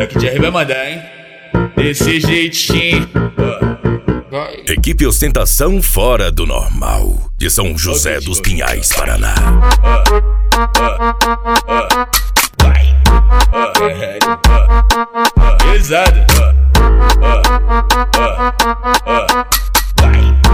Black Jerry vai mandar, hein? Desse jeitinho. Equipe Ostentação Fora do Normal, de São José dos Pinhais, Paraná. Vai. Pesado. Vai.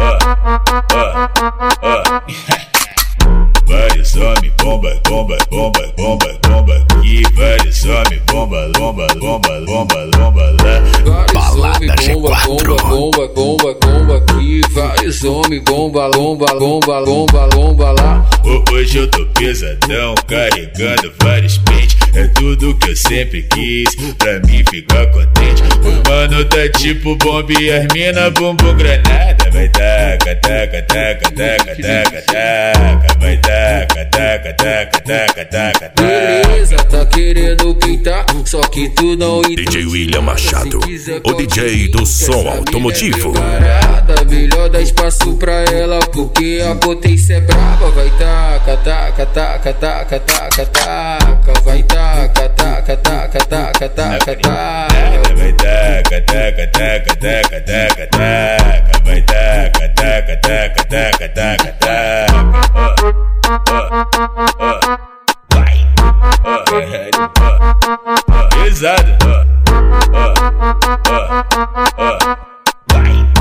Vários homens, bomba, bomba, bomba, bomba, bomba. E vários homens, bomba, bomba, bomba, bomba, bomba lá. Balada G4. Bomba, bomba, bomba aqui. Vários homens, bomba, lomba, lomba, lomba, lomba lá. Hoje eu tô pesadão, carregando vários pentes. É tudo que eu sempre quis, pra mim ficar contente. O mano tá tipo bomba e as mina bumbum granada. Vai taca, taca, taca, taca, taca, taca. Vai taca, taca, taca, taca, taca, taca. Beleza, tá querendo pintar, só que tu não entende. DJ William Machado, o DJ do som automotivo. Melhor dar espaço pra ela, porque a potência é brava. Vai taca, taca, taca, taca, taca, taca. Vai taca, taca, taca, taca, taca, taca. Vai taca, taca, taca, taca, taca, taca. Vai taca, taca, taca, taca, taca, taca. Vai. Pesado. Vai.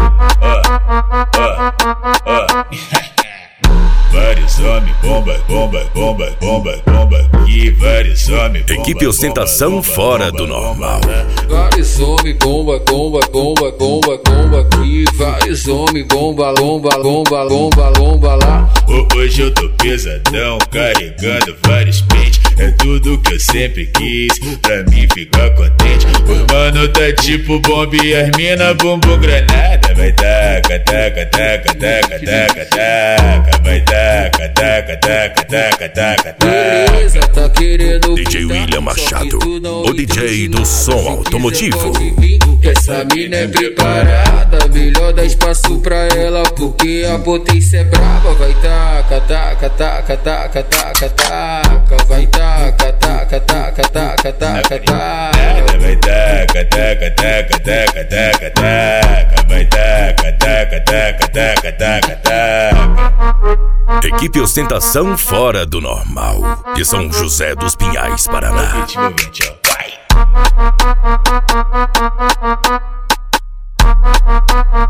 Vários homens, bomba, bomba, bomba, bomba, bomba. E vários homens, bomba, Equipe Ostentação bomba, Fora bomba, do bomba, Normal. Vários homens, bomba, bomba, bomba, bomba, bomba aqui. Vários homens, bomba, lomba, lomba, lomba, lomba lá. Hoje eu tô pesadão, carregando vários pentes. É tudo que eu sempre quis, pra mim ficar contente. O mano tá tipo bomba e as mina bumbum granada. Vai taca, taca, taca, taca, taca, taca. Vai taca, taca, taca, taca, taca, taca. Beleza, tá querendo DJ pintar, William só Machado, que tu não o DJ do som Se quiser, automotivo. pode vir, que essa mina é preparada. Melhor dar espaço pra ela, porque a potência é brava. Vai taca, taca, taca, taca, taca, taca. Vai taca, taca, taca, taca, taca, taca. Vai taca, taca, taca, taca, taca, taca. Vai taca, taca, taca, taca, taca, taca. Equipe Ostentação Fora do Normal, de São José dos Pinhais, Paraná. Definitivamente, ó. Vai.